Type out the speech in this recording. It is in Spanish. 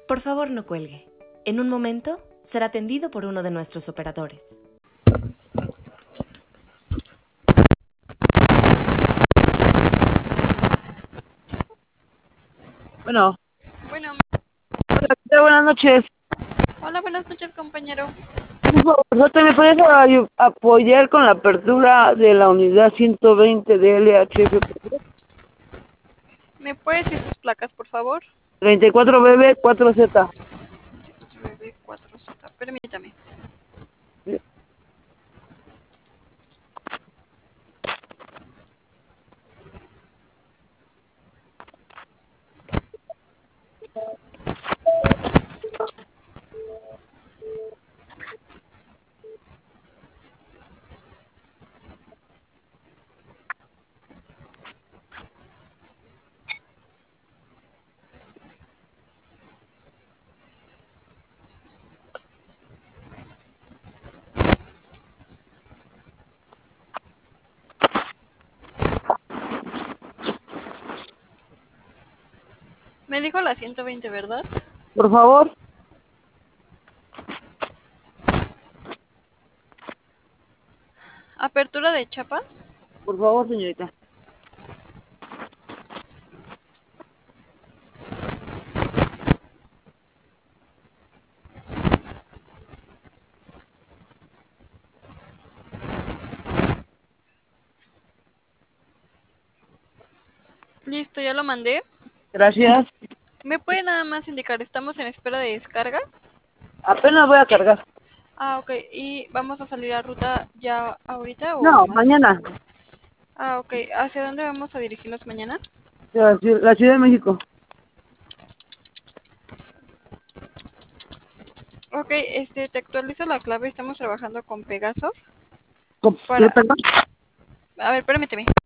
Por favor, no cuelgue. En un momento será atendido por uno de nuestros operadores. Bueno, Bueno, hola, ¿qué tal? Buenas noches. hola, buenas noches, compañero. Por favor, ¿me puedes apoyar con la apertura de la unidad 120 de LHF? ¿Me puede decir sus placas, por favor? 34BB4Z. 4Z, permítame. Me dijo la 120, ¿verdad? Por favor. Apertura de chapa. Por favor, señorita. Listo, ya lo mandé. Gracias. ¿Me puede nada más indicar? ¿Estamos en espera de descarga? Apenas voy a cargar. Ah, ok. ¿Y vamos a salir a ruta ya ahorita o No, más? mañana. Ah, ok. ¿Hacia dónde vamos a dirigirnos mañana? La Ciudad de México. Ok, te actualizo la clave. Estamos trabajando con Pegaso. ¿Qué, Para... perdón? A ver, permíteme.